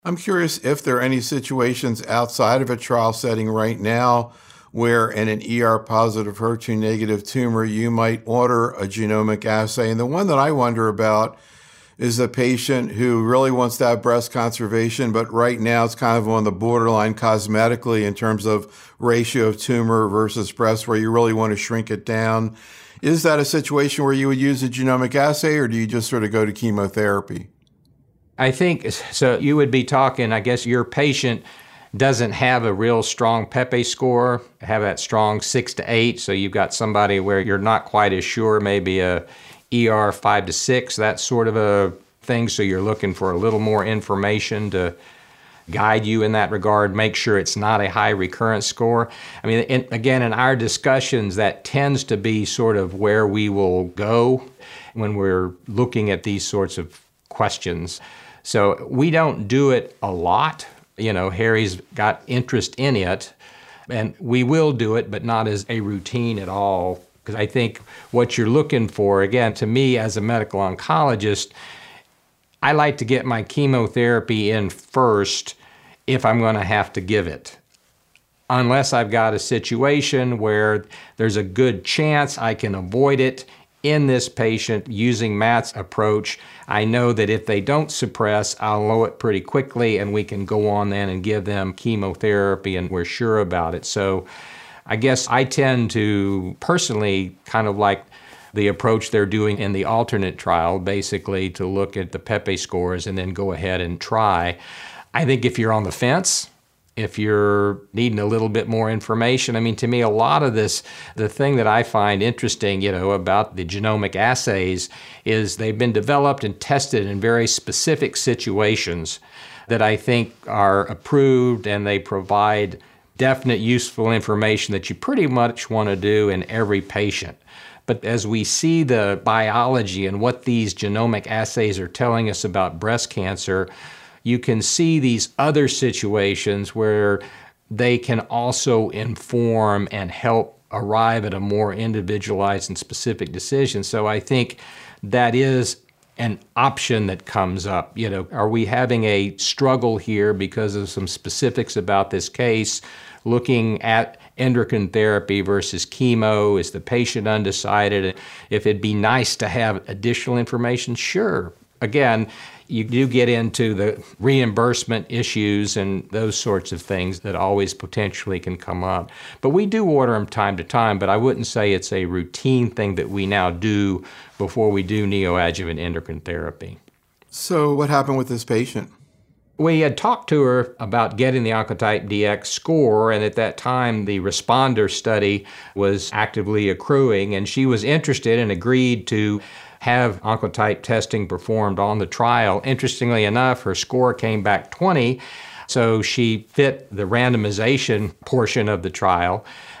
I'm curious if there are any situations outside of a trial setting right now where in an ER positive, HER2 negative tumor, you might order a genomic assay. And the one that I wonder about is a patient who really wants to have breast conservation, but right now it's kind of on the borderline cosmetically in terms of ratio of tumor versus breast, where you really want to shrink it down. Is that a situation where you would use a genomic assay, or do you just sort of go to chemotherapy? I think so. You would be talking, I guess your patient doesn't have a real strong Pepe score, have that strong 6 to 8. So you've got somebody where you're not quite as sure, maybe a ER 5 to 6, that sort of a thing. So you're looking for a little more information to guide you in that regard, make sure it's not a high recurrence score. I mean, again, in our discussions, that tends to be sort of where we will go when we're looking at these sorts of questions. So we don't do it a lot. You know, Harry's got interest in it, and we will do it, but not as a routine at all. Because I think what you're looking for, again, to me as a medical oncologist, I like to get my chemotherapy in first if I'm going to have to give it. Unless I've got a situation where there's a good chance I can avoid it in this patient using Matt's approach, I know that if they don't suppress, I'll know it pretty quickly and we can go on then and give them chemotherapy and we're sure about it. So I guess I tend to personally kind of like the approach they're doing in the alternate trial, basically to look at the Pepe scores and then go ahead and try. I think if you're on the fence, if you're needing a little bit more information, I mean, to me, a lot of this, the thing that I find interesting, about the genomic assays is they've been developed and tested in very specific situations that I think are approved, and they provide definite useful information that you pretty much want to do in every patient. But as we see the biology and what these genomic assays are telling us about breast cancer, you can see these other situations where they can also inform and help arrive at a more individualized and specific decision. So I think that is an option that comes up. Are we having a struggle here because of some specifics about this case? Looking at endocrine therapy versus chemo, is the patient undecided? If it'd be nice to have additional information, sure. Again, you do get into the reimbursement issues and those sorts of things that always potentially can come up. But we do order them time to time, but I wouldn't say it's a routine thing that we now do before we do neoadjuvant endocrine therapy. So what happened with this patient? We had talked to her about getting the Oncotype DX score, and at that time the responder study was actively accruing, and she was interested and agreed to have Oncotype testing performed on the trial. Interestingly enough, her score came back 20, so she fit the randomization portion of the trial.